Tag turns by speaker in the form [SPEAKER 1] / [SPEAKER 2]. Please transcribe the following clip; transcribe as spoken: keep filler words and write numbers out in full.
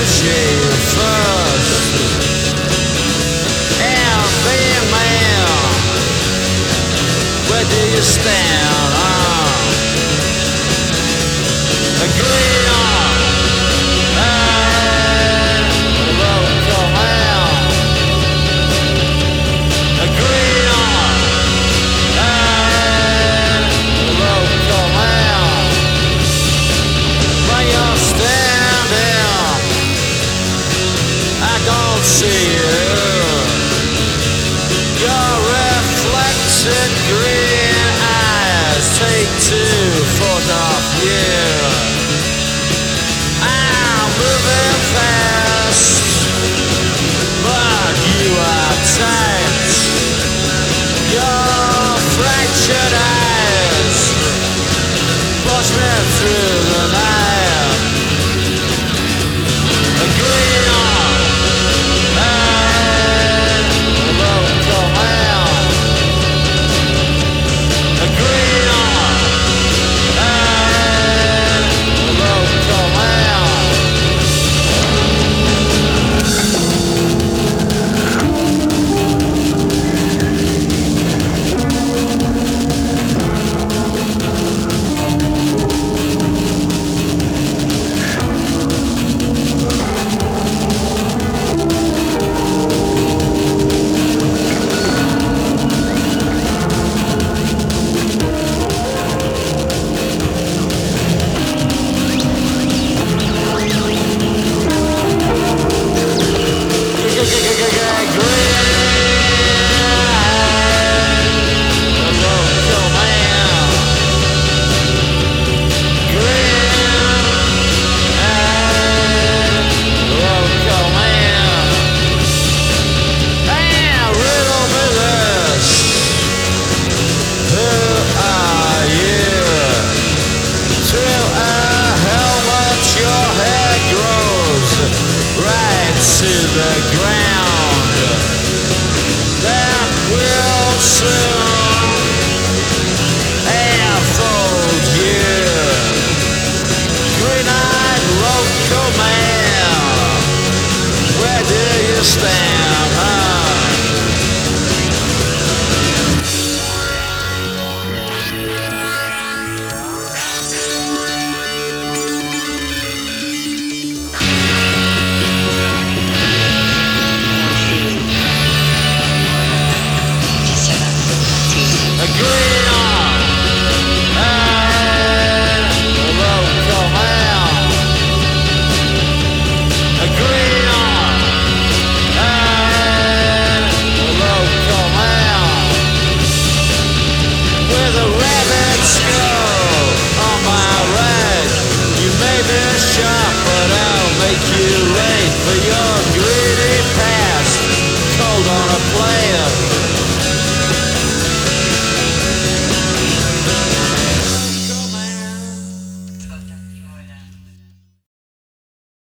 [SPEAKER 1] you first. And be man, where do you stand? Uh, agree on and local man. Agree on and local man. When you're standing, I don't see you. Your reflected green eyes take two foot off you. I'm moving fast, but you are tight. Your fractured eyes push me through the night. Agree on and local man. Agree on and local man. To the ground that will soon enfold you. Green-eyed local man, where do you stand?